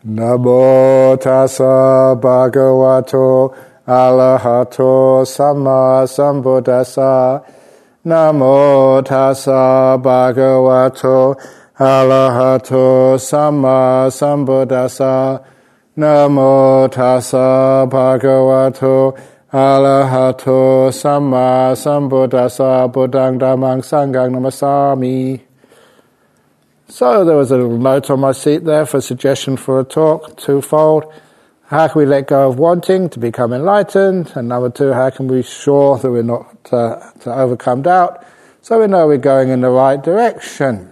Namo tassa bhagavato arahato samma sambuddhassa. Namo tassa bhagavato arahato samma sambuddhassa. Namo tassa bhagavato arahato samma sambuddhassa. Buddhang dhammang sanghang namasami. So there was a little note on my seat there for a suggestion for a talk, twofold. How can we let go of wanting to become enlightened? And number two, how can we be sure that we're not to overcome doubt, so we know we're going in the right direction?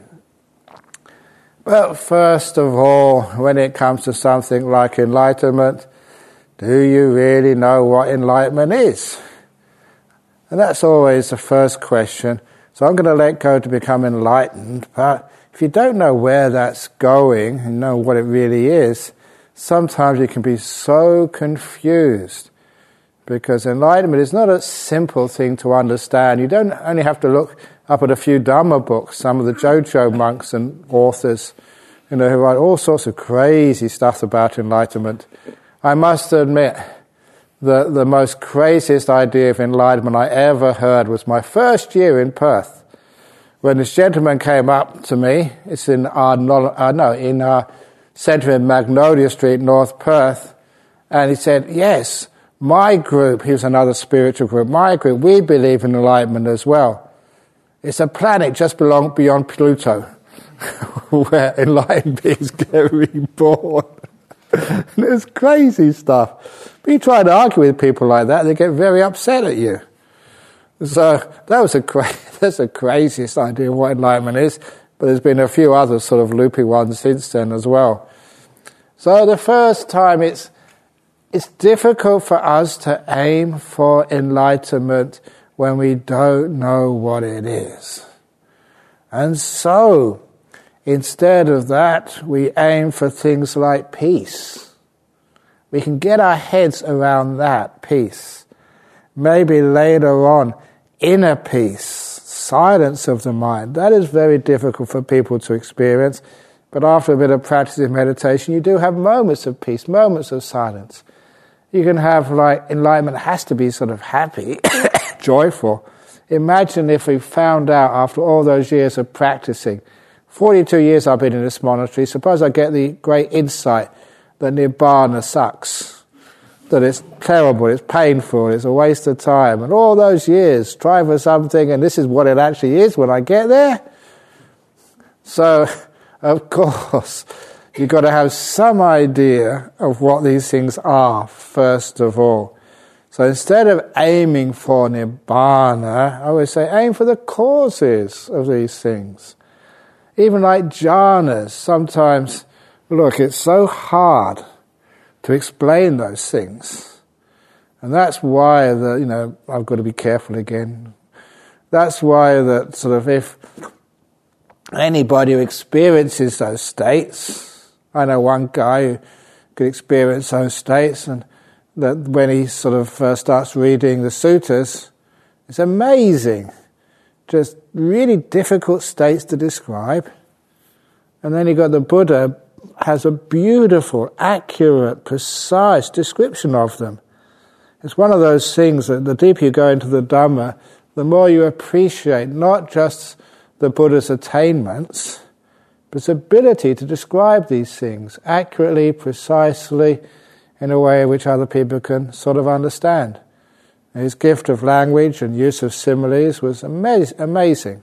Well, first of all, when it comes to something like enlightenment, do you really know what enlightenment is? And that's always the first question. So I'm going to let go to become enlightened, but if you don't know where that's going and know what it really is, sometimes you can be so confused, because enlightenment is not a simple thing to understand. You don't only have to look up at a few Dhamma books, some of the Jojo monks and authors, who write all sorts of crazy stuff about enlightenment. I must admit that the most craziest idea of enlightenment I ever heard was my first year in Perth, when this gentleman came up to me. It's in our centre in Magnolia Street, North Perth, and he said, yes, my group, he was another spiritual group, my group, we believe in enlightenment as well. It's a planet just beyond Pluto, where enlightened beings get reborn. It's crazy stuff. But you try to argue with people like that, they get very upset at you. So that's the craziest idea of what enlightenment is, but there's been a few other sort of loopy ones since then as well. So the first time it's difficult for us to aim for enlightenment when we don't know what it is. And so, instead of that, we aim for things like peace. We can get our heads around that, peace. Maybe later on, inner peace, silence of the mind. That is very difficult for people to experience, but after a bit of practice in meditation, you do have moments of peace, moments of silence. You can have, enlightenment has to be sort of happy, joyful. Imagine if we found out after all those years of practicing, 42 years I've been in this monastery, suppose I get the great insight that Nibbana sucks, that it's terrible, it's painful, it's a waste of time, and all those years try for something, and this is what it actually is when I get there. So, of course, you've got to have some idea of what these things are, first of all. So instead of aiming for Nibbana, I would say aim for the causes of these things. Even like jhanas, sometimes, look, it's so hard to explain those things. And that's why I've got to be careful again. That's why that sort of if anybody who experiences those states, I know one guy who could experience those states, and that when he sort of starts reading the suttas, it's amazing. Just really difficult states to describe. And then you got the Buddha has a beautiful, accurate, precise description of them. It's one of those things that the deeper you go into the Dhamma, the more you appreciate not just the Buddha's attainments, but his ability to describe these things accurately, precisely, in a way which other people can sort of understand. His gift of language and use of similes was amazing.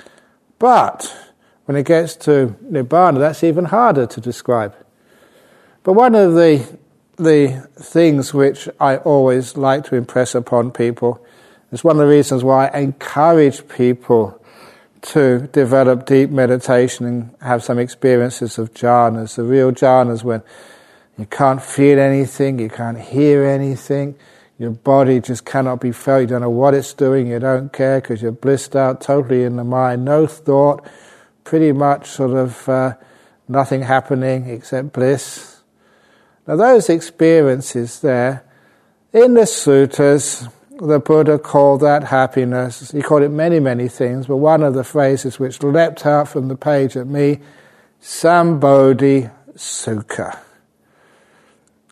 But when it gets to Nibbana, that's even harder to describe. But one of the things which I always like to impress upon people is one of the reasons why I encourage people to develop deep meditation and have some experiences of jhanas, the real jhanas when you can't feel anything, you can't hear anything, your body just cannot be felt, you don't know what it's doing, you don't care because you're blissed out totally in the mind, no thought, pretty much sort of nothing happening except bliss. Now those experiences there, in the suttas, the Buddha called that happiness. He called it many, many things, but one of the phrases which leapt out from the page at me, Sambodhi Sukha.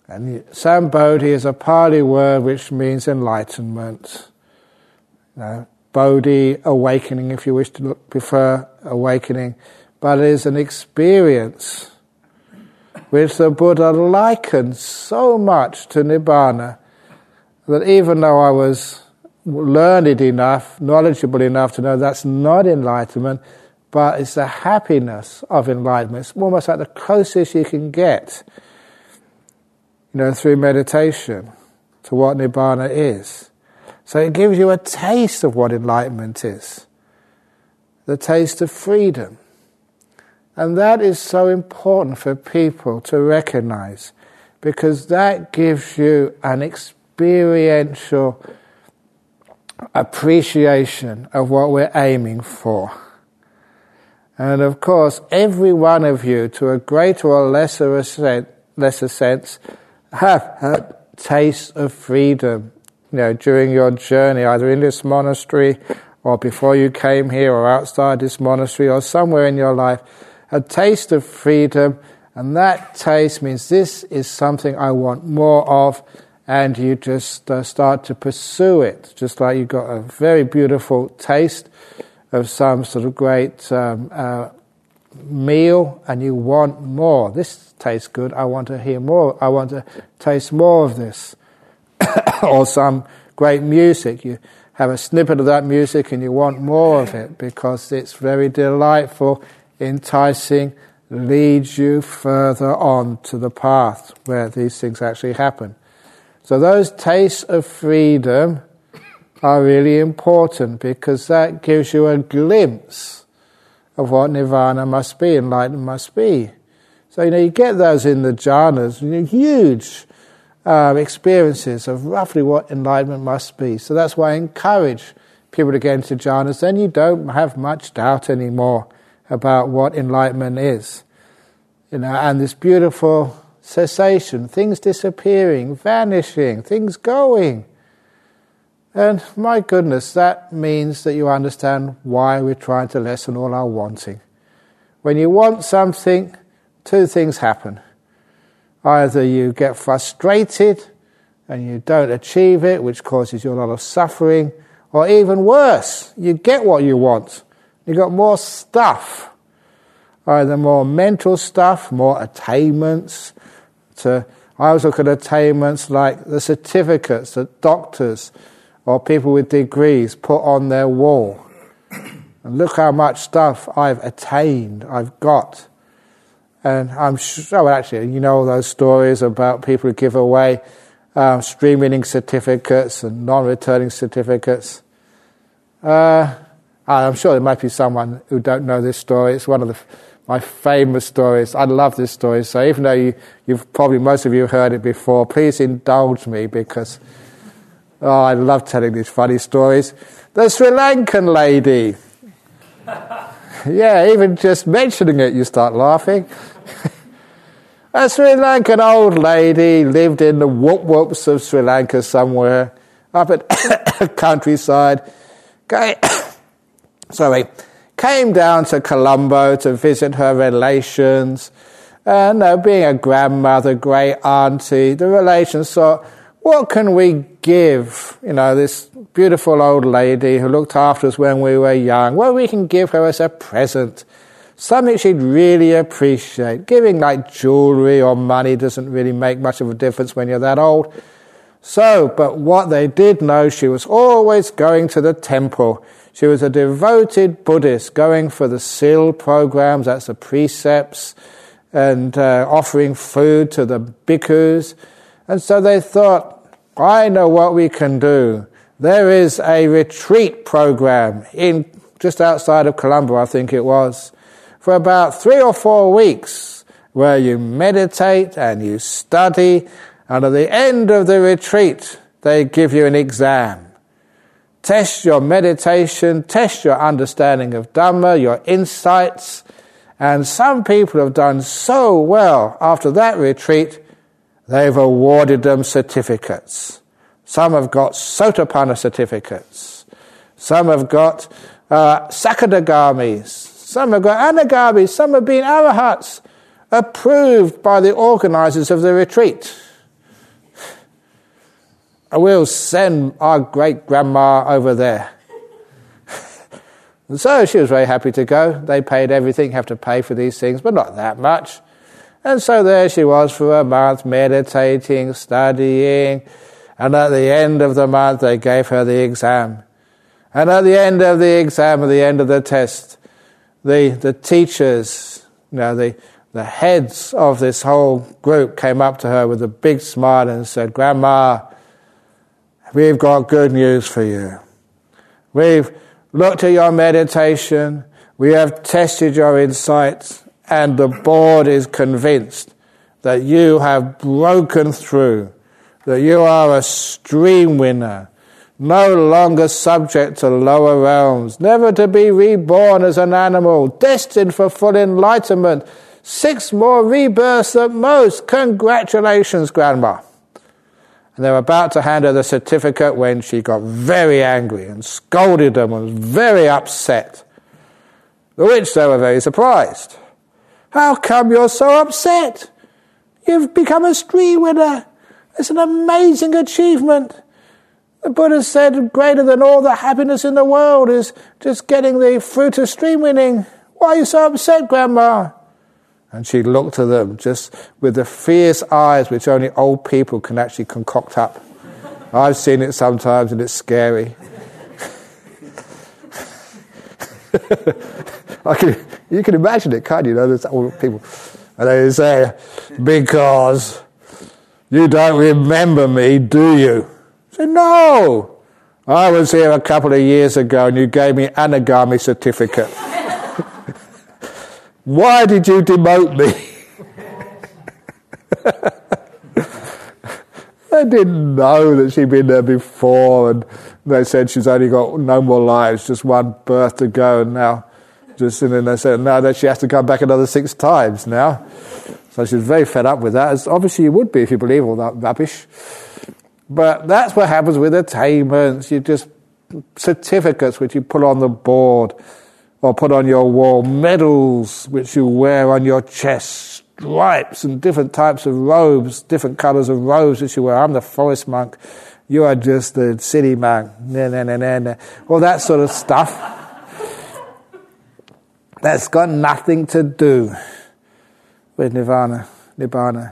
And Sambodhi is a Pali word which means enlightenment. Bodhi, awakening, if you wish to prefer awakening. But it is an experience which the Buddha likened so much to Nibbana that even though I was learned enough, knowledgeable enough to know that's not enlightenment, but it's the happiness of enlightenment. It's almost like the closest you can get, through meditation to what Nibbana is. So it gives you a taste of what enlightenment is, the taste of freedom. And that is so important for people to recognize, because that gives you an experiential appreciation of what we're aiming for. And of course, every one of you, to a greater or lesser sense, have a taste of freedom, during your journey, either in this monastery or before you came here or outside this monastery or somewhere in your life, a taste of freedom, and that taste means this is something I want more of, and you just start to pursue it, just like you got a very beautiful taste of some sort of great meal, and you want more. This tastes good, I want to hear more, I want to taste more of this. Or some great music, you have a snippet of that music and you want more of it because it's very delightful, enticing, leads you further on to the path where these things actually happen. So those tastes of freedom are really important because that gives you a glimpse of what nirvana must be, enlightenment must be. So you get those in the jhanas, huge experiences of roughly what enlightenment must be. So that's why I encourage people to get into jhanas. Then you don't have much doubt anymore about what enlightenment is. And this beautiful cessation, things disappearing, vanishing, things going. And my goodness, that means that you understand why we're trying to lessen all our wanting. When you want something, two things happen. Either you get frustrated and you don't achieve it, which causes you a lot of suffering, or even worse, you get what you want. You got more stuff, either more mental stuff, more attainments. I always look at attainments like the certificates that doctors or people with degrees put on their wall. And look how much stuff I've attained, I've got. And I'm sure, actually, those stories about people who give away stream-winning certificates and non-returning certificates. I'm sure there might be someone who don't know this story. It's one of my famous stories. I love this story. So even though you've probably, most of you heard it before, please indulge me because I love telling these funny stories. The Sri Lankan lady. Yeah, even just mentioning it, you start laughing. A Sri Lankan old lady lived in the whoop-whoops of Sri Lanka somewhere, up at countryside. Came down to Colombo to visit her relations. And being a grandmother, great auntie, the relations thought, what can we give, this beautiful old lady who looked after us when we were young? Well, we can give her as a present. Something she'd really appreciate. Giving like jewellery or money doesn't really make much of a difference when you're that old. But what they did know, she was always going to the temple. She was a devoted Buddhist, going for the SIL programs, that's the precepts, and offering food to the bhikkhus. And so they thought, I know what we can do. There is a retreat program just outside of Colombo, I think it was, for about 3 or 4 weeks, where you meditate and you study, and at the end of the retreat, they give you an exam. Test your meditation, test your understanding of Dhamma, your insights, and some people have done so well after that retreat, they've awarded them certificates. Some have got Sotapanna certificates. Some have got Sakadagamis. Some have got Anagamis. Some have been Arahats, approved by the organisers of the retreat. we'll send our great-grandma over there. And so she was very happy to go. They paid everything, have to pay for these things, but not that much. And so there she was for a month, meditating, studying, and at the end of the month they gave her the exam. And at the end of the exam, at the end of the test, the teachers, the heads of this whole group came up to her with a big smile and said, "Grandma, we've got good news for you. We've looked at your meditation, we have tested your insights, and the board is convinced that you have broken through, that you are a stream winner, no longer subject to lower realms, never to be reborn as an animal, destined for full enlightenment, 6 more rebirths at most. Congratulations, Grandma." And they were about to hand her the certificate when she got very angry and scolded them and was very upset. To which they were very surprised. "How come you're so upset? You've become a stream winner. It's an amazing achievement. The Buddha said greater than all the happiness in the world is just getting the fruit of stream winning. Why are you so upset, Grandma?" And she looked at them just with the fierce eyes which only old people can actually concoct up. I've seen it sometimes and it's scary. You can imagine it, can't you? There's old people. And they say, "Because you don't remember me, do you?" I said, "No. I was here a couple of years ago and you gave me Anagami certificate. Why did you demote me?" They didn't know that she'd been there before, and they said she's only got no more lives, just one birth to go, and now, and then they said now that she has to come back another 6 times now. So she was very fed up with that, as obviously you would be if you believe all that rubbish. But that's what happens with attainments. You just certificates which you put on the board or put on your wall, medals which you wear on your chest, stripes and different types of robes, different colours of robes which you wear. I'm the forest monk. You are just the city monk. All that sort of stuff. That's got nothing to do with nibbana.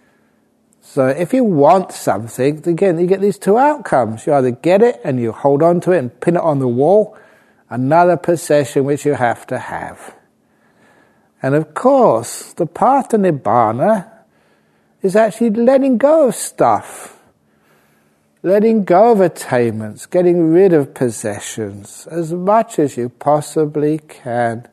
So if you want something, again, you get these 2 outcomes. You either get it and you hold on to it and pin it on the wall, another possession which you have to have. And of course, the path to nibbana is actually letting go of stuff, letting go of attainments, getting rid of possessions as much as you possibly can.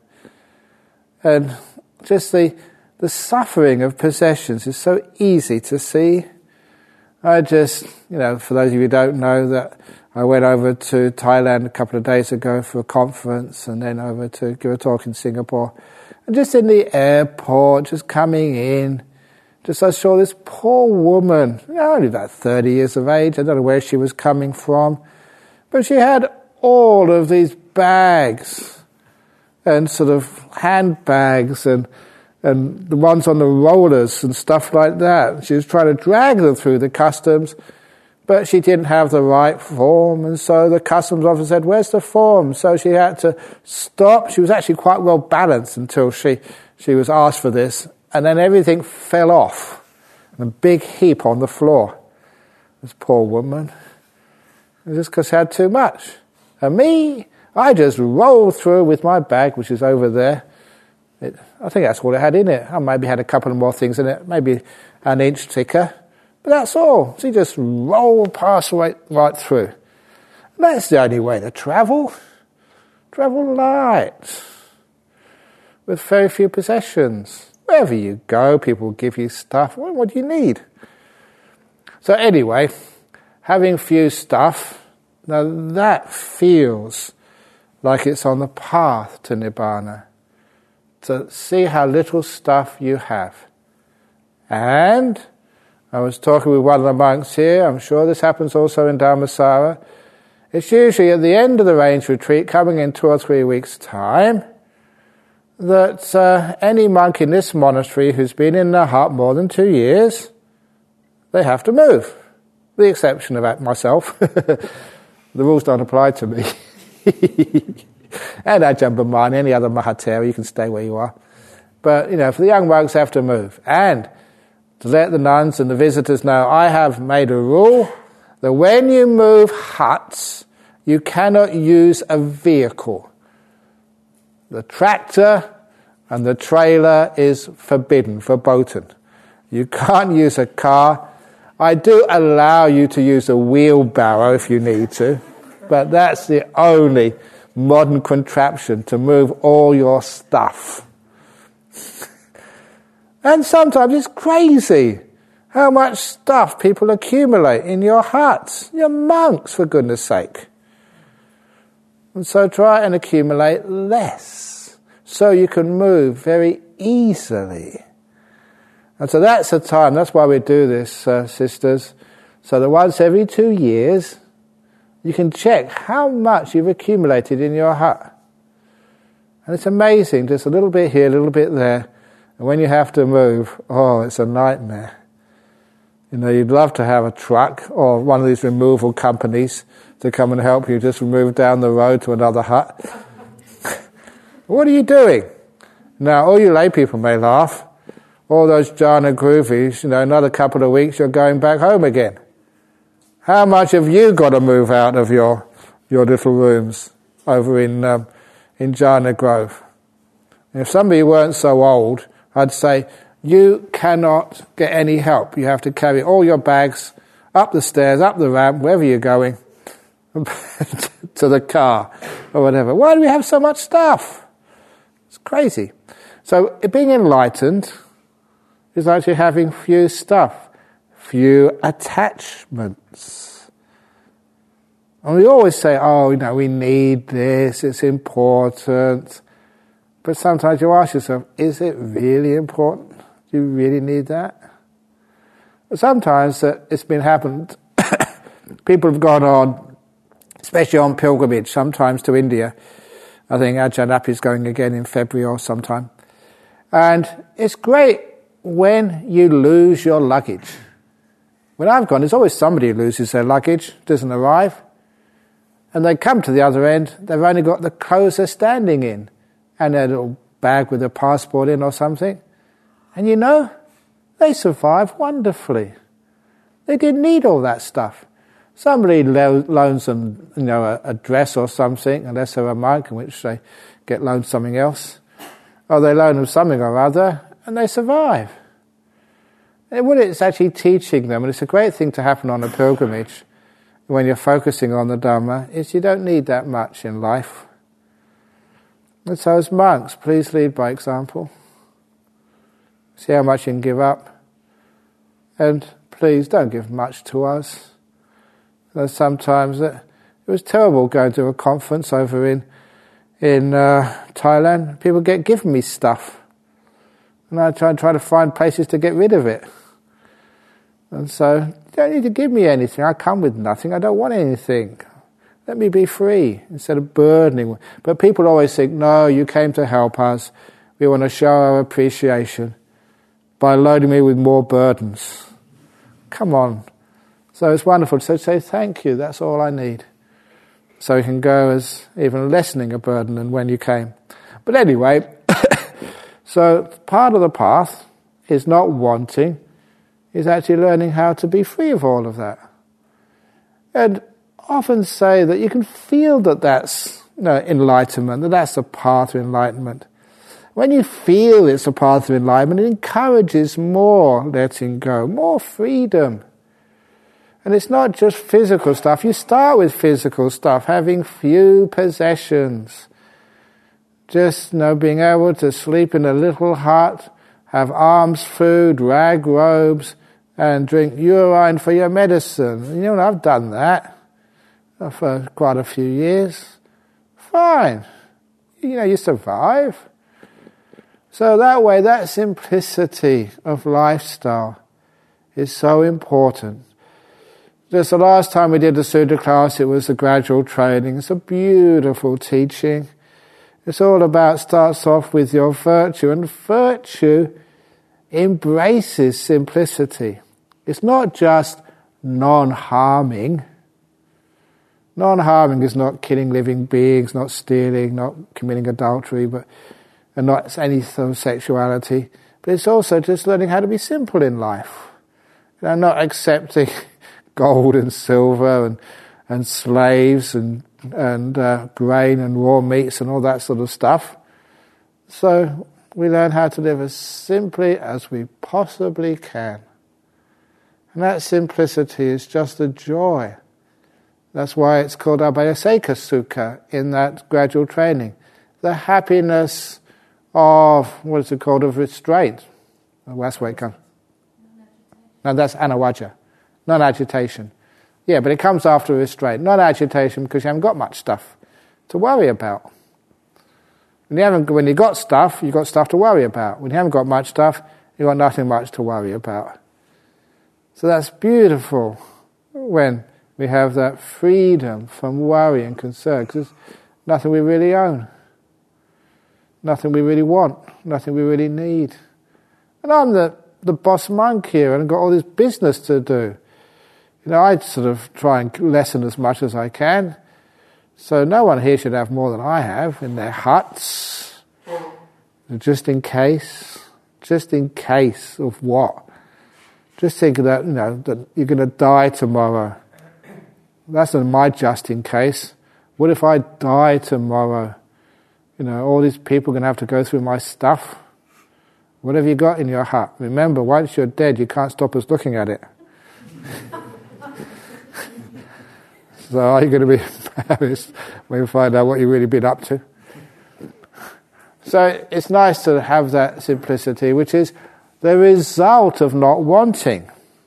And just the suffering of possessions is so easy to see. I just, for those of you who don't know, that I went over to Thailand a couple of days ago for a conference and then over to give a talk in Singapore. And just in the airport, just coming in, I saw this poor woman, only about 30 years of age. I don't know where she was coming from. But she had all of these bags and sort of handbags and the ones on the rollers and stuff like that. She was trying to drag them through the customs, but she didn't have the right form, and so the customs officer said, "Where's the form?" So she had to stop. She was actually quite well balanced until she was asked for this, and then everything fell off in a big heap on the floor. This poor woman. Just because she had too much. And me, I just rolled through with my bag, which is over there. I think that's all it had in it. I maybe had a couple of more things in it, maybe an inch thicker. But that's all. So you just roll past right through. And that's the only way to travel. Travel light. With very few possessions. Wherever you go, people give you stuff. Well, what do you need? So anyway, having few stuff, now that feels like it's on the path to nibbana. To see how little stuff you have. And I was talking with one of the monks here, I'm sure this happens also in Dharmasara. It's usually at the end of the range retreat, coming in 2 or 3 weeks' time, that any monk in this monastery who's been in the hut more than 2 years, they have to move. with the exception of myself. The rules don't apply to me. And Ajahn Brahmani, any other Mahatera, you can stay where you are. But, for the young monks have to move. And to let the nuns and the visitors know, I have made a rule that when you move huts, you cannot use a vehicle. The tractor and the trailer is forbidden, verboten. You can't use a car. I do allow you to use a wheelbarrow if you need to, but that's the only modern contraption to move all your stuff. And sometimes it's crazy how much stuff people accumulate in your huts. You're monks, for goodness sake. And so try and accumulate less, so you can move very easily. And so that's the time, that's why we do this, sisters, so that once every 2 years, you can check how much you've accumulated in your hut. And it's amazing, just a little bit here, a little bit there. And when you have to move, it's a nightmare. You'd love to have a truck or one of these removal companies to come and help you just move down the road to another hut. What are you doing? Now, all you lay people may laugh. All those jhana groovies, another couple of weeks, you're going back home again. How much have you got to move out of your little rooms over in Jhana Grove? And if somebody weren't so old, I'd say, you cannot get any help. You have to carry all your bags up the stairs, up the ramp, wherever you're going, to the car or whatever. Why do we have so much stuff? It's crazy. So being enlightened is actually having few stuff, few attachments. And we always say, we need this, it's important. But sometimes you ask yourself, is it really important? Do you really need that? Sometimes it's been happened. People have gone on, especially on pilgrimage, sometimes to India. I think Ajahn Appi's going again in February or sometime. And it's great when you lose your luggage. When I've gone, there's always somebody who loses their luggage, doesn't arrive. And they come to the other end, they've only got the clothes they're standing in and their little bag with their passport in or something. And they survive wonderfully. They didn't need all that stuff. Somebody loans them, a dress or something, unless they're a monk, in which they get loaned something else. Or they loan them something or other, and they survive. And what it's actually teaching them, and it's a great thing to happen on a pilgrimage, when you're focusing on the Dhamma, is you don't need that much in life. And so as monks, please lead by example. See how much you can give up. And please don't give much to us. Sometimes it was terrible going to a conference over in Thailand. People giving me stuff. And I try to find places to get rid of it. And so, you don't need to give me anything. I come with nothing. I don't want anything. Let me be free instead of burdening. But people always think, no, you came to help us. We want to show our appreciation by loading me with more burdens. Come on. So it's wonderful to say thank you, that's all I need. So you can go as even lessening a burden than when you came. But anyway, so part of the path is not wanting, is actually learning how to be free of all of that. And often say that you can feel that that's enlightenment, that that's the path to enlightenment. When you feel it's a path of enlightenment, it encourages more letting go, more freedom. And it's not just physical stuff. You start with physical stuff, having few possessions. Just, being able to sleep in a little hut, have alms food, rag robes, and drink urine for your medicine. I've done that for quite a few years. Fine. You survive. So that way, that simplicity of lifestyle is so important. Just the last time we did the Sutta class, it was a gradual training. It's a beautiful teaching. It's all about, starts off with your virtue, and virtue embraces simplicity. It's not just non-harming. Non-harming is not killing living beings, not stealing, not committing adultery, and not any sort of sexuality. But it's also just learning how to be simple in life. Not accepting gold and silver and slaves and grain and raw meats and all that sort of stuff. So we learn how to live as simply as we possibly can. And that simplicity is just a joy. That's why it's called Abhayaseka Sukha in that gradual training. The happiness of, what is it called, of restraint. Oh, that's where it comes. No, that's anavajja, non-agitation. Yeah, but it comes after restraint. Non-agitation because you haven't got much stuff to worry about. When you got stuff, you've got stuff to worry about. When you haven't got much stuff, you've got nothing much to worry about. So that's beautiful when we have that freedom from worry and concern, because there's nothing we really own, nothing we really want, nothing we really need. And I'm the boss monk here, and I've got all this business to do. I sort of try and lessen as much as I can. So no one here should have more than I have in their huts. Just in case. Just in case of what? Just think that, that you're going to die tomorrow. That's not my just in case. What if I die tomorrow? All these people are going to have to go through my stuff. What have you got in your hut? Remember, once you're dead, you can't stop us looking at it. So are you going to be embarrassed when you find out what you've really been up to? So it's nice to have that simplicity, which is the result of not wanting.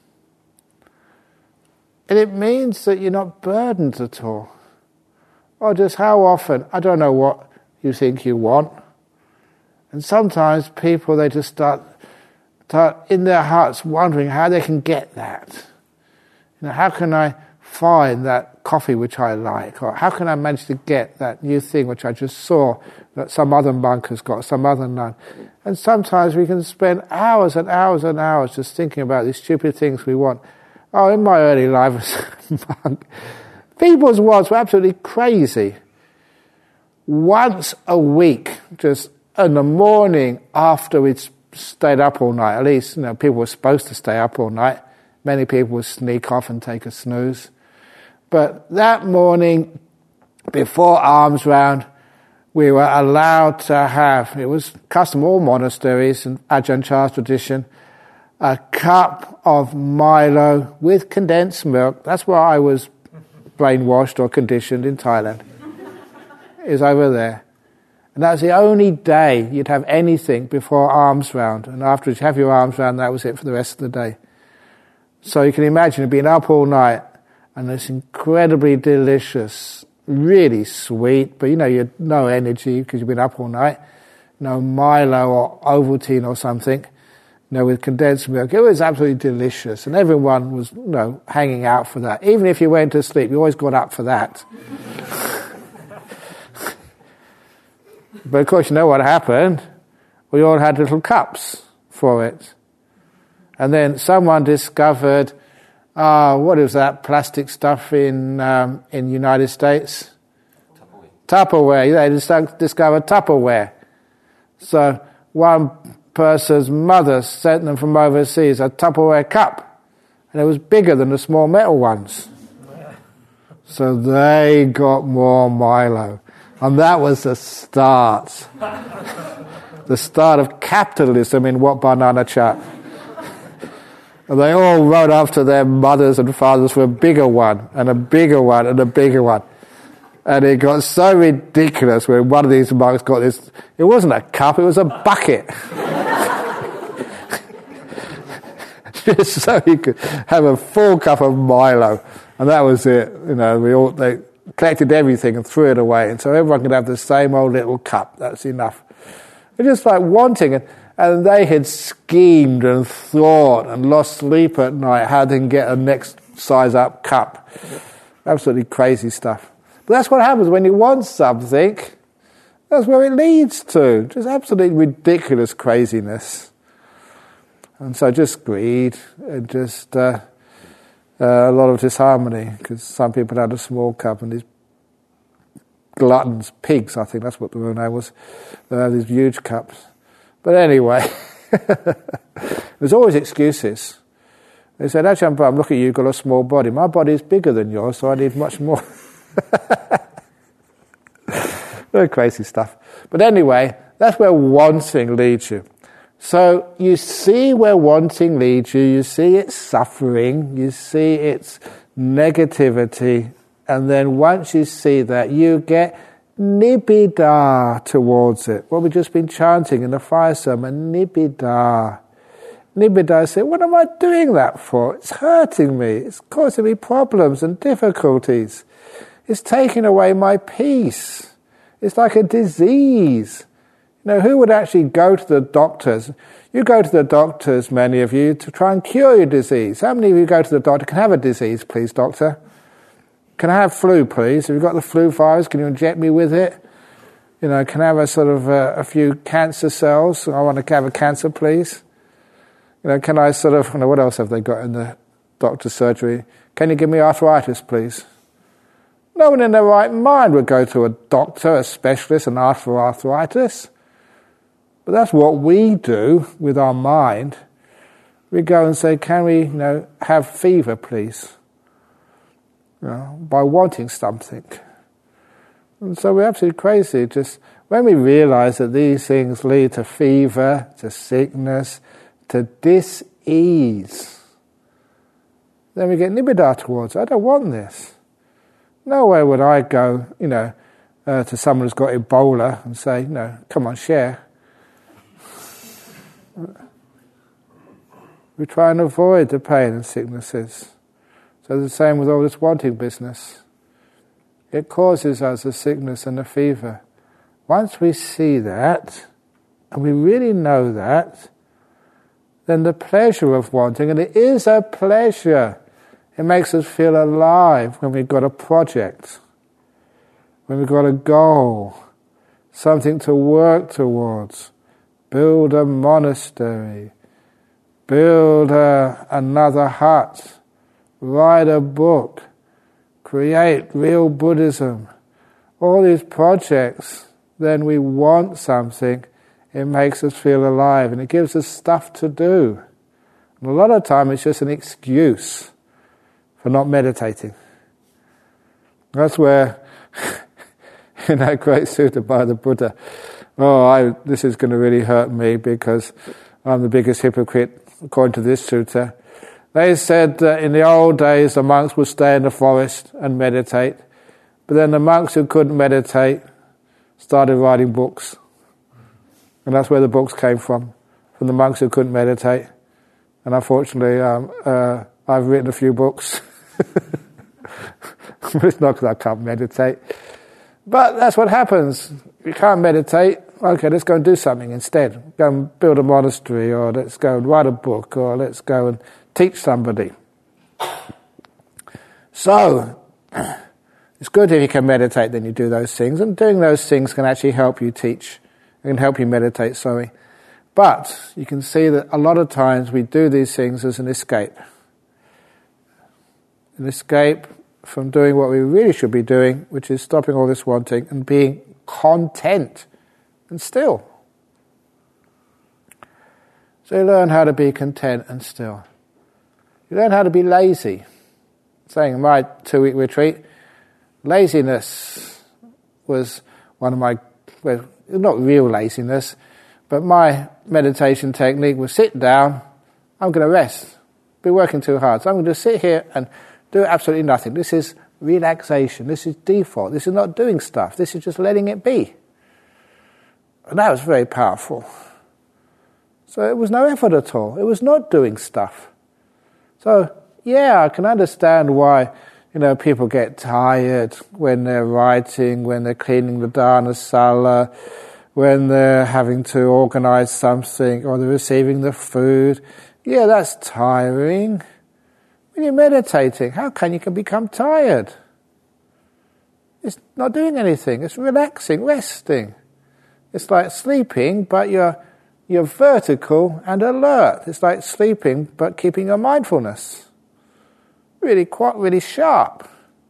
And it means that you're not burdened at all. Or just how often, I don't know what you think you want. And sometimes people, they just start in their hearts wondering how they can get that. How can I find that coffee which I like? Or how can I manage to get that new thing which I just saw that some other monk has got, some other nun? And sometimes we can spend hours and hours and hours just thinking about these stupid things we want. Oh, in my early life as a monk, people's wants were absolutely crazy. Once a week, just in the morning after we'd stayed up all night, at least, people were supposed to stay up all night. Many people would sneak off and take a snooze. But that morning, before alms round, we were allowed to have, it was custom all monasteries and Ajahn Chah's tradition, a cup of Milo with condensed milk. That's where I was brainwashed or conditioned in Thailand. It was over there. And that was the only day you'd have anything before alms round. And after you have your alms round, that was it for the rest of the day. So you can imagine being up all night and it's incredibly delicious, really sweet, but you had no energy because you've been up all night. No Milo or Ovaltine or something, with condensed milk. It was absolutely delicious, and everyone was, hanging out for that. Even if you went to sleep, you always got up for that. But of course, you know what happened? We all had little cups for it. And then someone discovered, what is that plastic stuff in United States? Tupperware. They discovered Tupperware. So one person's mother sent them from overseas a Tupperware cup, and it was bigger than the small metal ones. So they got more Milo. And that was the start. The start of capitalism in Wat Banana Chat. And they all rode after their mothers and fathers for a bigger one, and a bigger one, and a bigger one. And it got so ridiculous when one of these monks got this. It wasn't a cup, it was a bucket. Just so he could have a full cup of Milo. And that was it. They collected everything and threw it away. And so everyone could have the same old little cup. That's enough. It's just like wanting it. And they had schemed and thought and lost sleep at night how they can get a next size up cup. Absolutely crazy stuff. But that's what happens when you want something. That's where it leads to. Just absolutely ridiculous craziness. And so just greed and just a lot of disharmony, because some people had a small cup and these gluttons, pigs, I think that's what the real name was, they had these huge cups. But anyway, there's always excuses. They said, actually, I'm looking at you, you've got a small body. My body is bigger than yours, so I need much more. Very crazy stuff. But anyway, that's where wanting leads you. So you see where wanting leads you, you see its suffering, you see its negativity, and then once you see that, you get nibbida towards it. What we've just been chanting in the fire sermon, nibbida. Nibbida, I say, what am I doing that for? It's hurting me. It's causing me problems and difficulties. It's taking away my peace. It's like a disease. You know, who would actually go to the doctors? You go to the doctors, many of you, to try and cure your disease. How many of you go to the doctor? Can I have a disease, please, doctor? Can I have flu, please? Have you got the flu virus? Can you inject me with it? You know, can I have a sort of a few cancer cells? I want to have a cancer, please. You know, can I sort of, you know, what else have they got in the doctor's surgery? Can you give me arthritis, please? No one in their right mind would go to a doctor, a specialist, and ask for arthritis. But that's what we do with our mind. We go and say, can we, you know, have fever, please? You know, by wanting something. And so we're absolutely crazy. Just when we realize that these things lead to fever, to sickness, to dis-ease, then we get nibbida towards it. I don't want this. Nowhere would I go, you know, to someone who's got Ebola and say, you know, come on, share. We try and avoid the pain and sicknesses. So the same with all this wanting business. It causes us the sickness and the fever. Once we see that, and we really know that, then the pleasure of wanting, and it is a pleasure, it makes us feel alive when we've got a project, when we've got a goal, something to work towards, build a monastery, build another hut, write a book, create real Buddhism. All these projects, then we want something, it makes us feel alive and it gives us stuff to do. And a lot of time it's just an excuse for not meditating. That's where, in that great sutta by the Buddha, this is going to really hurt me because I'm the biggest hypocrite according to this sutta. They said that in the old days the monks would stay in the forest and meditate, but then the monks who couldn't meditate started writing books. And that's where the books came from the monks who couldn't meditate. And unfortunately, I've written a few books. But it's not because I can't meditate. But that's what happens. You can't meditate. Okay, let's go and do something instead. Go and build a monastery, or let's go and write a book, or let's go and teach somebody. So, it's good if you can meditate, then you do those things. And doing those things can actually help you teach. It can help you meditate, But you can see that a lot of times we do these things as an escape. An escape from doing what we really should be doing, which is stopping all this wanting and being content and still. So you learn how to be content and still. You learn how to be lazy. Saying in my 2-week retreat, laziness was one of my, well, not real laziness, but my meditation technique was sit down, I'm going to rest, be working too hard. So I'm going to sit here and do absolutely nothing. This is relaxation. This is default. This is not doing stuff. This is just letting it be. And that was very powerful. So it was no effort at all. It was not doing stuff. So, yeah, I can understand why, people get tired when they're writing, when they're cleaning the dharmasala, when they're having to organize something, or they're receiving the food. Yeah, that's tiring. When you're meditating, how can you become tired? It's not doing anything. It's relaxing, resting. It's like sleeping, but you're vertical and alert. It's like sleeping, but keeping your mindfulness. really sharp.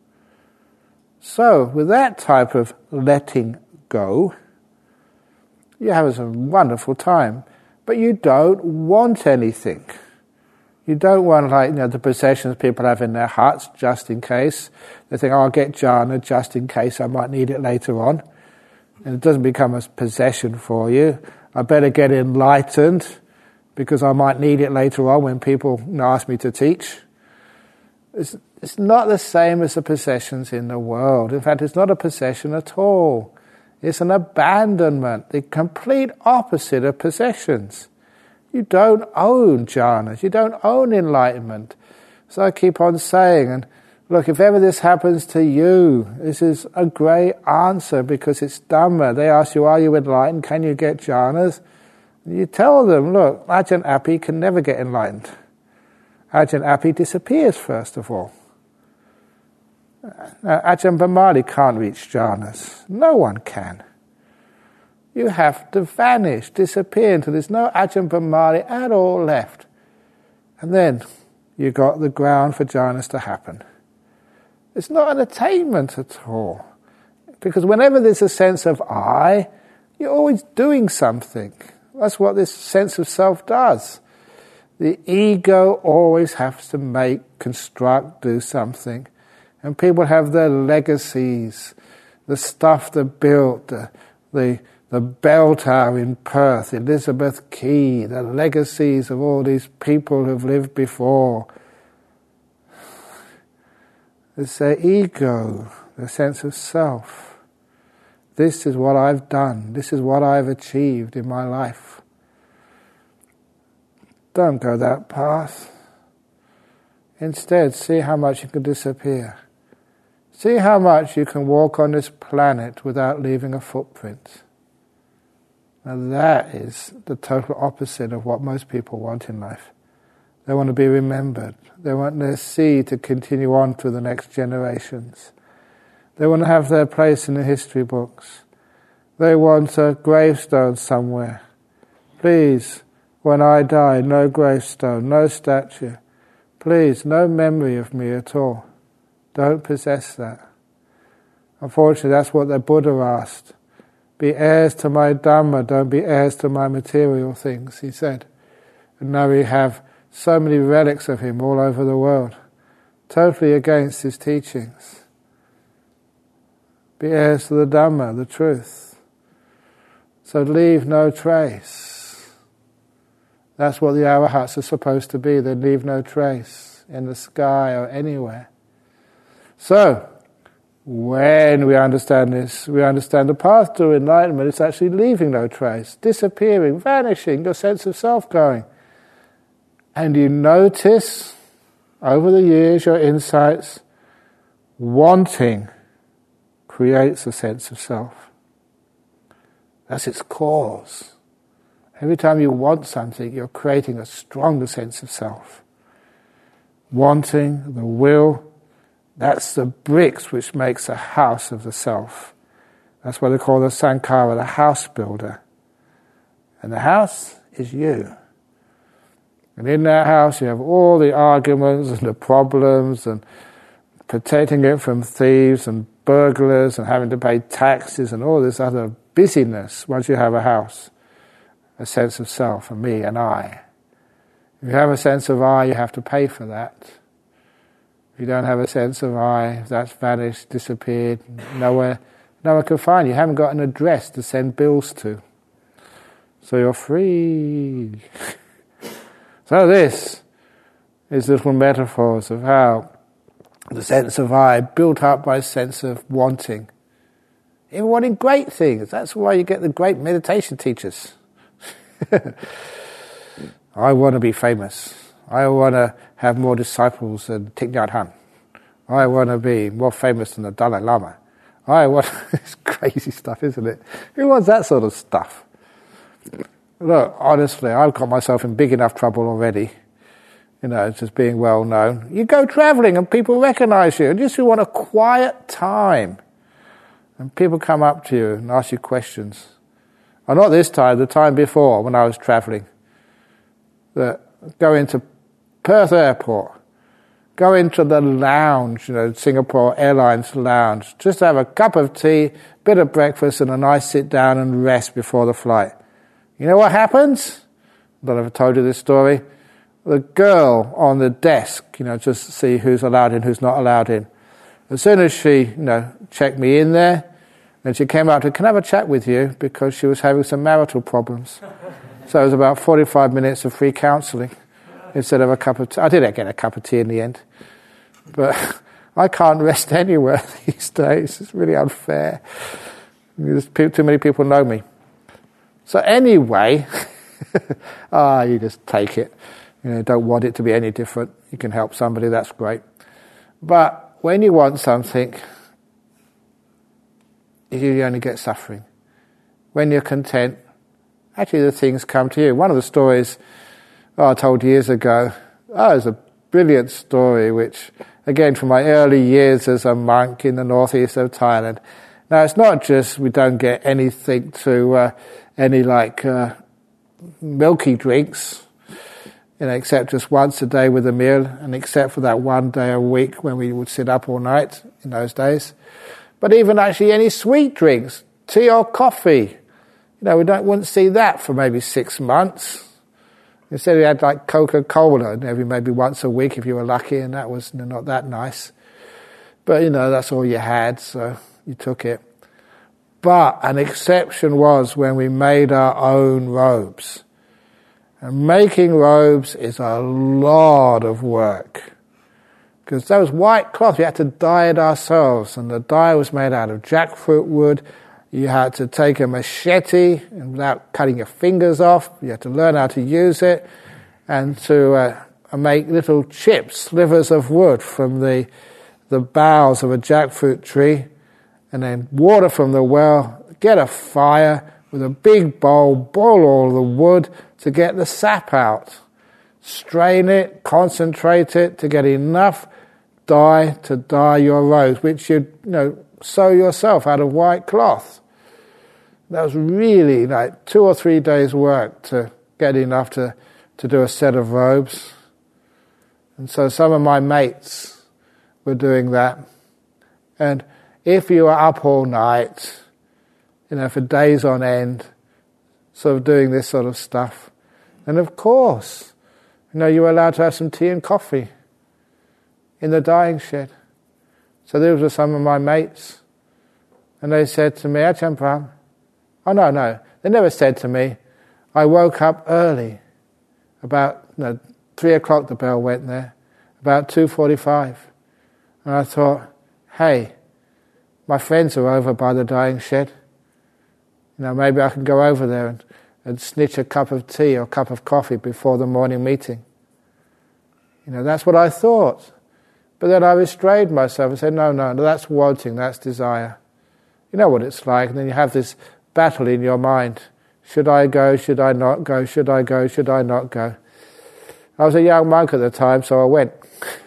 So, with that type of letting go, you have a wonderful time. But you don't want anything. You don't want, the possessions people have in their huts, just in case. They think, I'll get jhana just in case I might need it later on. And it doesn't become a possession for you. I better get enlightened because I might need it later on when people ask me to teach. It's not the same as the possessions in the world. In fact, it's not a possession at all. It's an abandonment, the complete opposite of possessions. You don't own jhanas. You don't own enlightenment. So I keep on saying, and look, if ever this happens to you, this is a great answer because it's Dhamma. They ask you, are you enlightened? Can you get jhanas? You tell them, look, Ajahn Api can never get enlightened. Ajahn Api disappears first of all. Ajahn Brahmali can't reach jhanas. No one can. You have to vanish, disappear until there's no Ajahn Brahmali at all left. And then you got the ground for jhanas to happen. It's not an attainment at all. Because whenever there's a sense of I, you're always doing something. That's what this sense of self does. The ego always has to make, construct, do something. And people have their legacies, the stuff they built, the bell tower in Perth, Elizabeth Quay, the legacies of all these people who've lived before. It's their ego, their sense of self. This is what I've done. This is what I've achieved in my life. Don't go that path. Instead, see how much you can disappear. See how much you can walk on this planet without leaving a footprint. Now that is the total opposite of what most people want in life. They want to be remembered. They want their seed to continue on to the next generations. They want to have their place in the history books. They want a gravestone somewhere. Please, when I die, no gravestone, no statue. Please, no memory of me at all. Don't possess that. Unfortunately, that's what the Buddha asked. Be heirs to my Dhamma, don't be heirs to my material things, he said. And now we have so many relics of him all over the world, totally against his teachings. Be heirs to the Dhamma, the truth. So leave no trace. That's what the arahats are supposed to be. They leave no trace in the sky or anywhere. So, when we understand this, we understand the path to enlightenment. It's actually leaving no trace, disappearing, vanishing, your sense of self going. And you notice, over the years, your insights, wanting creates a sense of self. That's its cause. Every time you want something, you're creating a stronger sense of self. Wanting, the will, that's the bricks which makes a house of the self. That's what they call the sankhara, the house builder. And the house is you. And in that house you have all the arguments and the problems and protecting it from thieves and burglars and having to pay taxes and all this other busyness once you have a house. A sense of self, and me and I. If you have a sense of I, you have to pay for that. If you don't have a sense of I, that's vanished, disappeared, no one can find you. You haven't got an address to send bills to. So you're free. So this is little metaphors of how the sense of I, built up by a sense of wanting. Even wanting great things. That's why you get the great meditation teachers. I want to be famous. I want to have more disciples than Thich Nhat Hanh. I want to be more famous than the Dalai Lama. I want... It's crazy stuff, isn't it? Who wants that sort of stuff? Look, honestly, I've got myself in big enough trouble already. Just being well known. You go travelling and people recognise you. And just you want a quiet time. And people come up to you and ask you questions. And not this time, the time before when I was travelling. Go into Perth Airport go into the lounge, Singapore Airlines lounge, just have a cup of tea, bit of breakfast, and a nice sit down and rest before the flight. You know what happens? I don't know if I told you this story. The girl on the desk, just to see who's allowed in, who's not allowed in. As soon as she, checked me in there, then she came out to, can I have a chat with you? Because she was having some marital problems. So it was about 45 minutes of free counselling instead of a cup of tea. I did get a cup of tea in the end. But I can't rest anywhere these days. It's really unfair. Too many people know me. So anyway, you just take it. Don't want it to be any different. You can help somebody, that's great. But when you want something, you only get suffering. When you're content, actually the things come to you. One of the stories I told years ago, is a brilliant story, which, again, from my early years as a monk in the northeast of Thailand. Now, it's not just we don't get anything to, milky drinks, except just once a day with a meal, and except for that one day a week when we would sit up all night in those days. But even actually any sweet drinks, tea or coffee, we wouldn't see that for maybe 6 months. Instead we had like Coca-Cola maybe once a week if you were lucky, and that was not that nice. But that's all you had, so you took it. But an exception was when we made our own robes. And making robes is a lot of work. Because those white cloth, we had to dye it ourselves, and the dye was made out of jackfruit wood. You had to take a machete, and without cutting your fingers off, you had to learn how to use it, and to make little chips, slivers of wood from the boughs of a jackfruit tree, and then water from the well, get a fire with a big bowl, boil all the wood to get the sap out. Strain it, concentrate it to get enough dye to dye your robes, which you'd sew yourself out of white cloth. That was really like 2 or 3 days' work to get enough to do a set of robes. And so some of my mates were doing that. And if you were up all night, for days on end, sort of doing this sort of stuff, and of course, you were allowed to have some tea and coffee in the dyeing shed. So these were some of my mates. And they said to me, Ajahn Brahm, no, they never said to me. I woke up early, about 3 o'clock the bell went there, about 2:45. And I thought, hey, my friends are over by the dyeing shed. Maybe I can go over there and snitch a cup of tea or a cup of coffee before the morning meeting. That's what I thought. But then I restrained myself and said, no, that's wanting, that's desire. You know what it's like. And then you have this battle in your mind. Should I go? Should I not go? Should I go? Should I not go? I was a young monk at the time, so I went.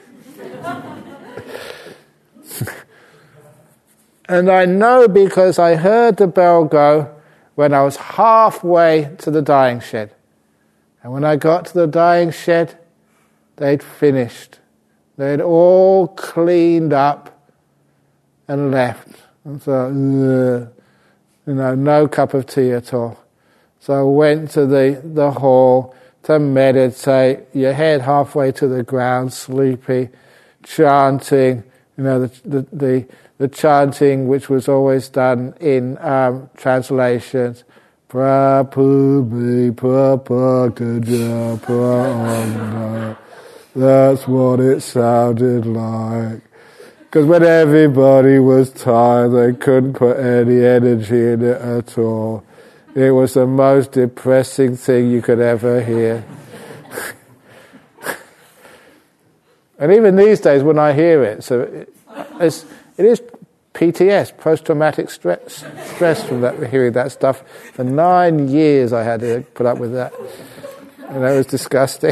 And I know because I heard the bell go when I was halfway to the dyeing shed. And when I got to the dyeing shed, they'd finished. They'd all cleaned up and left. And so, no cup of tea at all. So I went to the hall to meditate, your head halfway to the ground, sleepy, chanting, the chanting which was always done in translations. Prabhupada Prabhupada Prabhupada. That's what it sounded like. Because when everybody was tired, they couldn't put any energy in it at all. It was the most depressing thing you could ever hear. And even these days when I hear it, so it is PTS, post-traumatic stress from that, hearing that stuff. For 9 years I had to put up with that. And it was disgusting.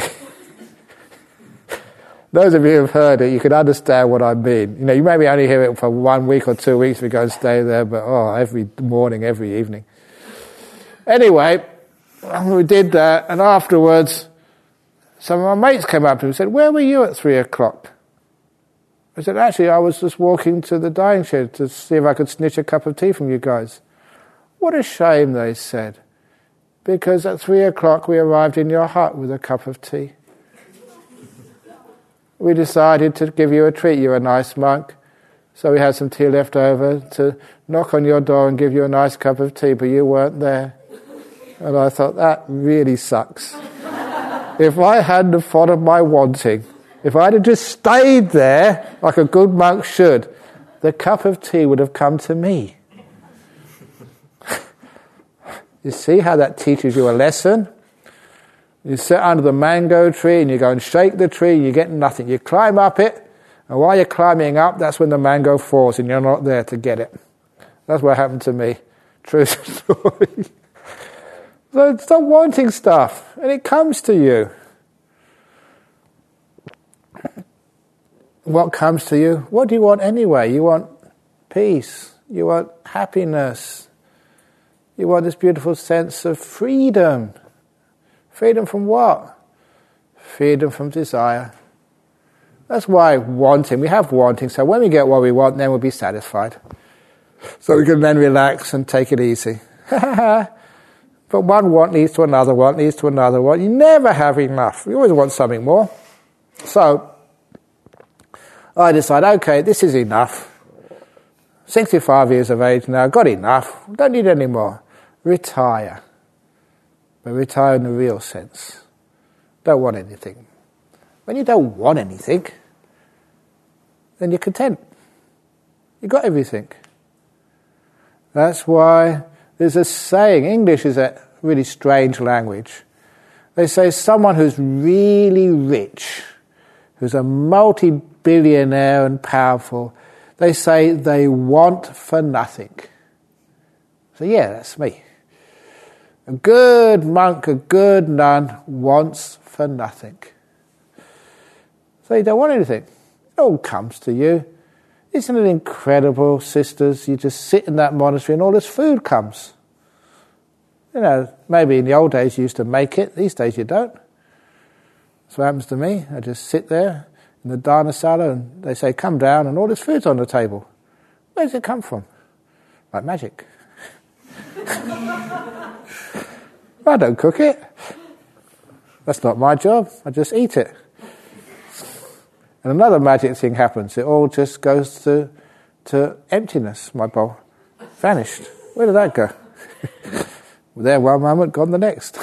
Those of you who have heard it, you can understand what I mean. You maybe only hear it for 1 week or 2 weeks if you go and stay there, but every morning, every evening. Anyway, we did that, and afterwards, some of my mates came up to me and said, where were you at 3 o'clock? I said, actually, I was just walking to the dying shed to see if I could snitch a cup of tea from you guys. What a shame, they said, because at 3 o'clock we arrived in your hut with a cup of tea. We decided to give you a treat. You're a nice monk. So we had some tea left over to knock on your door and give you a nice cup of tea, but you weren't there. And I thought, that really sucks. If I hadn't thought of my wanting, if I had just stayed there like a good monk should, the cup of tea would have come to me. You see how that teaches you a lesson? You sit under the mango tree and you go and shake the tree and you get nothing. You climb up it, and while you're climbing up, that's when the mango falls and you're not there to get it. That's what happened to me. True story. So stop wanting stuff, and it comes to you. What comes to you? What do you want anyway? You want peace. You want happiness. You want this beautiful sense of freedom. Freedom from what? Freedom from desire. That's why wanting, we have wanting, so when we get what we want, then we'll be satisfied. So we can then relax and take it easy. But one want leads to another want, leads to another want. You never have enough. You always want something more. So I decide, okay, this is enough. 65 years of age now, got enough. Don't need any more. Retire. But retire in the real sense. Don't want anything. When you don't want anything, then you're content. You've got everything. That's why there's a saying, English is a really strange language. They say someone who's really rich, who's a multi-billionaire and powerful, they say they want for nothing. So yeah, that's me. A good monk, a good nun wants for nothing. So you don't want anything. It all comes to you. Isn't it incredible, sisters? You just sit in that monastery and all this food comes. You know, maybe in the old days you used to make it. These days you don't. That's what happens to me. I just sit there in the dharmasala and they say, come down, and all this food's on the table. Where does it come from? Like magic. I don't cook it. That's not my job. I just eat it. And another magic thing happens. It all just goes to emptiness, my bowl. Vanished. Where did that go? There one moment, gone the next.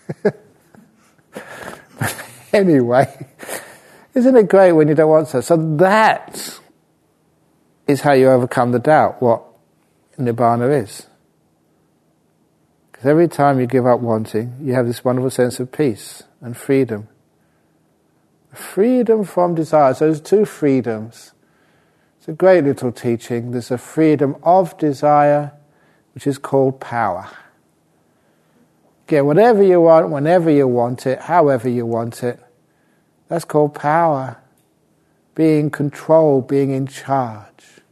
But anyway, isn't it great when you don't want so? So that is how you overcome the doubt, what Nibbana is. Because every time you give up wanting, you have this wonderful sense of peace and freedom. Freedom from desire. So there's two freedoms. It's a great little teaching. There's a freedom of desire, which is called power. Get whatever you want, whenever you want it, however you want it. That's called power. Being controlled, being in charge.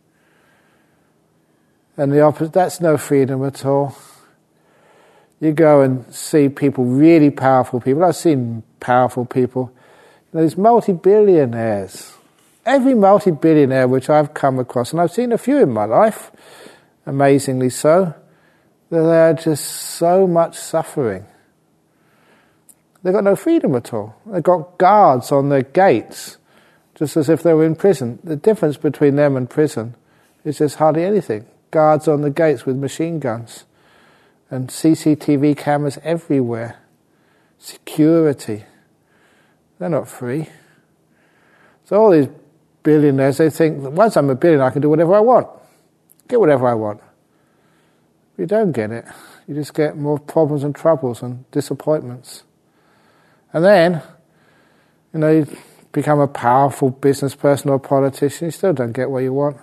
And the opposite, that's no freedom at all. You go and see people, really powerful people. I've seen powerful people. These multi-billionaires. Every multi-billionaire which I've come across, and I've seen a few in my life, amazingly so, that they are just so much suffering. They've got no freedom at all. They've got guards on their gates, just as if they were in prison. The difference between them and prison is just hardly anything. Guards on the gates with machine guns, and CCTV cameras everywhere. Security. They're not free. So all these billionaires, they think that once I'm a billionaire, I can do whatever I want. Get whatever I want. You don't get it. You just get more problems and troubles and disappointments. And then, you become a powerful business person or politician, you still don't get what you want.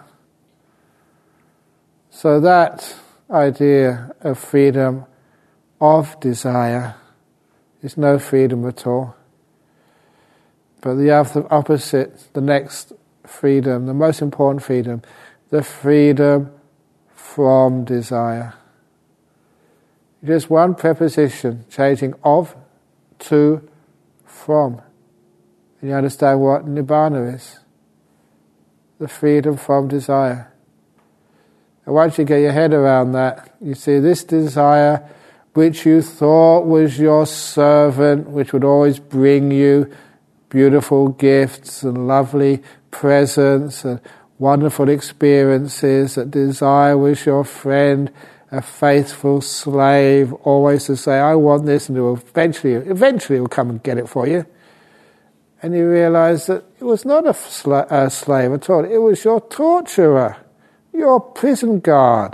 So that idea of freedom of desire is no freedom at all. But the opposite, the next freedom, the most important freedom, the freedom from desire. Just one preposition, changing of to from. And you understand what Nibbana is. the freedom from desire. And once you get your head around that, you see this desire which you thought was your servant, which would always bring you beautiful gifts and lovely presents and wonderful experiences, that desire was your friend, a faithful slave, always to say, I want this, and it will eventually it will come and get it for you. And you realize that it was not a slave at all, it was your torturer, your prison guard,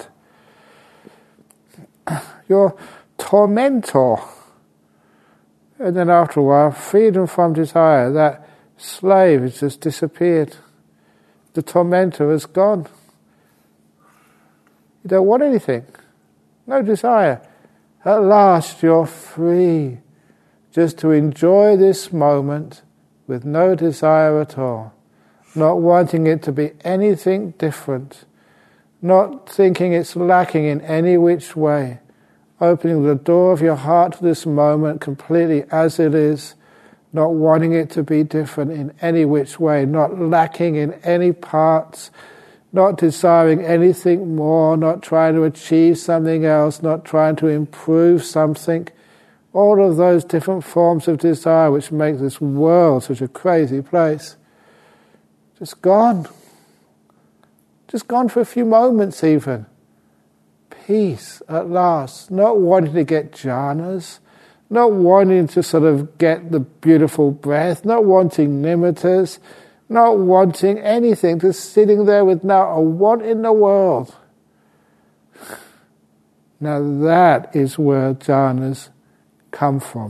your tormentor. And then after a while, freedom from desire, that slave has just disappeared. The tormentor is gone. You don't want anything. No desire. At last you're free just to enjoy this moment with no desire at all. Not wanting it to be anything different. Not thinking it's lacking in any which way. Opening the door of your heart to this moment completely as it is. Not wanting it to be different in any which way. Not lacking in any parts. Not desiring anything more. Not trying to achieve something else. Not trying to improve something. All of those different forms of desire which make this world such a crazy place. Just gone. Just gone for a few moments even. Peace at last. Not wanting to get jhanas. Not wanting to sort of get the beautiful breath. Not wanting nimittas. Not wanting anything. Just sitting there with not a want in the world. Now that is where jhanas come from.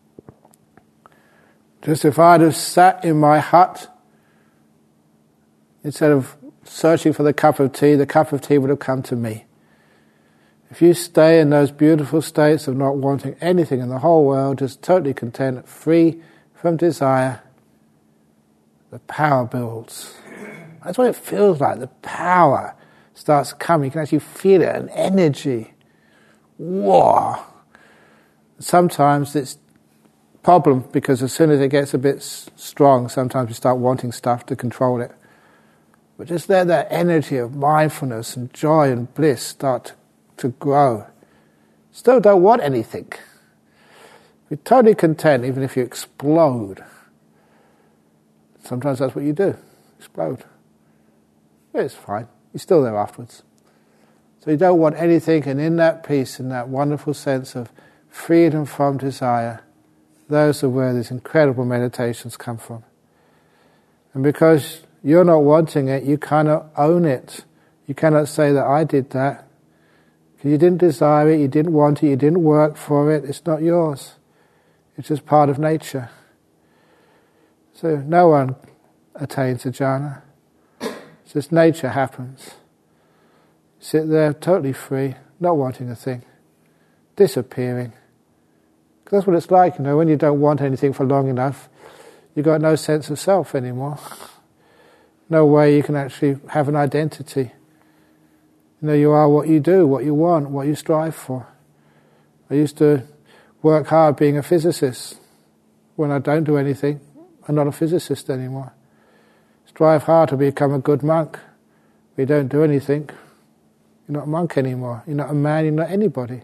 Just if I'd have sat in my hut, instead of searching for the cup of tea would have come to me. If you stay in those beautiful states of not wanting anything in the whole world, just totally content, free from desire, the power builds. That's what it feels like. The power starts coming. You can actually feel it, an energy. Whoa! Sometimes it's a problem because as soon as it gets a bit strong, sometimes you start wanting stuff to control it. But just let that energy of mindfulness and joy and bliss start to grow. Still don't want anything. You're totally content even if you explode. Sometimes that's what you do. Explode. But it's fine. You're still there afterwards. So you don't want anything, and in that peace, in that wonderful sense of freedom from desire, those are where these incredible meditations come from. And because you're not wanting it, you cannot own it. You cannot say that I did that. Because you didn't desire it, you didn't want it, you didn't work for it, it's not yours. It's just part of nature. So no one attains a jhana. It's just nature happens. Sit there totally free, not wanting a thing, disappearing. Because that's what it's like, when you don't want anything for long enough, you've got no sense of self anymore. No way you can actually have an identity. You are what you do, what you want, what you strive for. I used to work hard being a physicist. When I don't do anything, I'm not a physicist anymore. Strive hard to become a good monk. If you don't do anything, you're not a monk anymore. You're not a man, you're not anybody.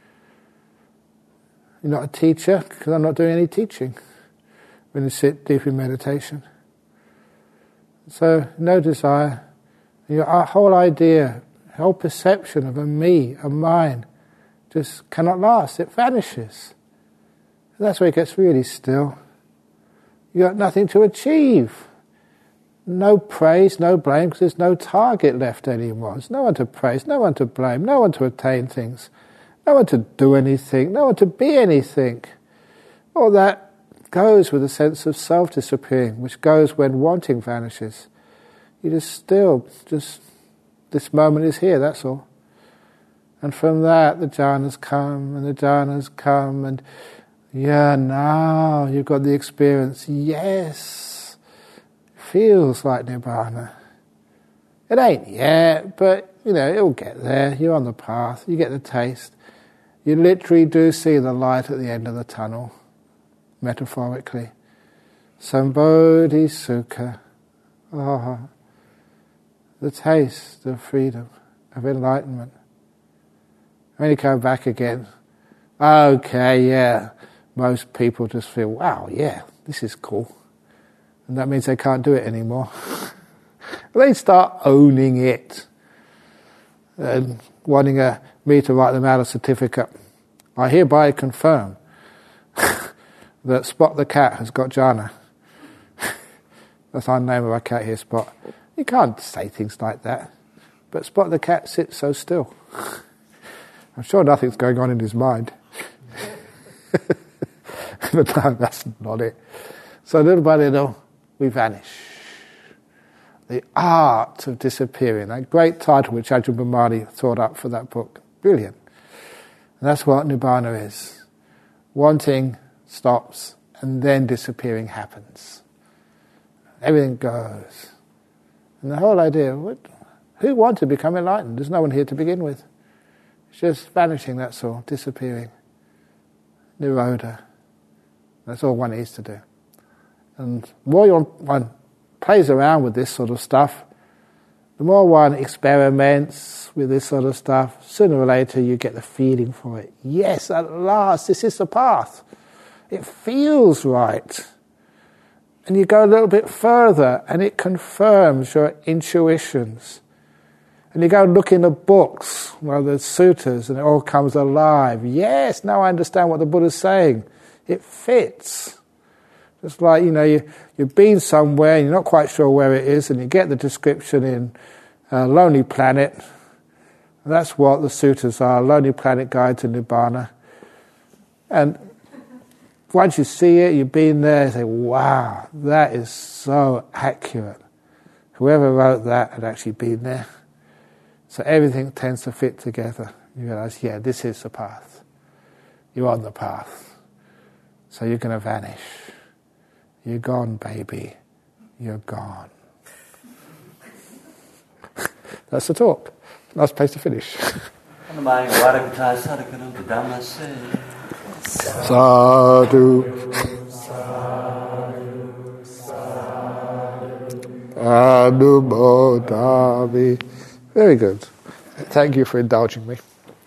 You're not a teacher, because I'm not doing any teaching when you sit deep in meditation. So, no desire. Your whole idea, whole perception of a me, a mine, just cannot last. It vanishes. And that's where it gets really still. You got nothing to achieve. No praise, no blame, because there's no target left anymore. There's no one to praise, no one to blame, no one to attain things, no one to do anything, no one to be anything. All that goes with a sense of self disappearing, which goes when wanting vanishes. You just still, this moment is here, that's all. And from that, the jhanas come, and now you've got the experience, yes, feels like Nibbana. It ain't yet, but, it'll get there. You're on the path, you get the taste. You literally do see the light at the end of the tunnel, metaphorically. Sambodhi Sukha. the taste of freedom, of enlightenment. When you come back again, okay, yeah, most people just feel, wow, yeah, this is cool. And that means they can't do it anymore. They start owning it and wanting me to write them out a certificate. I hereby confirm that Spot the cat has got jhana. That's our name of our cat here, Spot. You can't say things like that. But Spot the cat sits so still. I'm sure nothing's going on in his mind. But no, that's not it. So little by little, we vanish. The art of disappearing. That great title which Ajahn Brahmani thought up for that book. Brilliant. And that's what Nibbana is. Wanting stops and then disappearing happens. Everything goes. And the whole idea, who wants to become enlightened? There's no one here to begin with. It's just vanishing, that's all, disappearing. Nirodha. That's all one needs to do. And the more one plays around with this sort of stuff, the more one experiments with this sort of stuff, sooner or later you get the feeling for it. Yes, at last, this is the path. It feels right. And you go a little bit further and it confirms your intuitions. And you go and look in the books, the suttas, and it all comes alive. Yes, now I understand what the Buddha's saying. It fits. Just like, you've been somewhere and you're not quite sure where it is, and you get the description in Lonely Planet. And that's what the suttas are, Lonely Planet Guide to Nibbana. And once you see it, you've been there, you say, wow, that is so accurate. Whoever wrote that had actually been there. So everything tends to fit together. You realize, yeah, this is the path. You're on the path. So you're going to vanish. You're gone, baby. You're gone. That's the talk. Nice place to finish. Sadhu. Anumodami. Very good. Thank you for indulging me.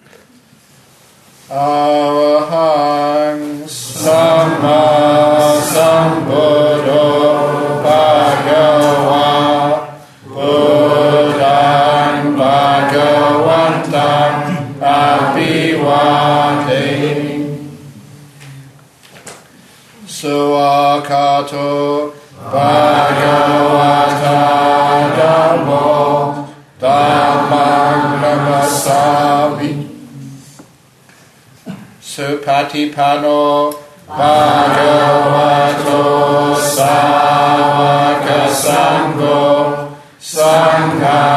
Arahang Samma Sambuddho Bhagava Buddhaṃ Bhagavatam Abhivādami Suwakato Bhagavata Dhammo Dhammang Namasami Supatipano Bhagavato Sāvaka Sangho Sangha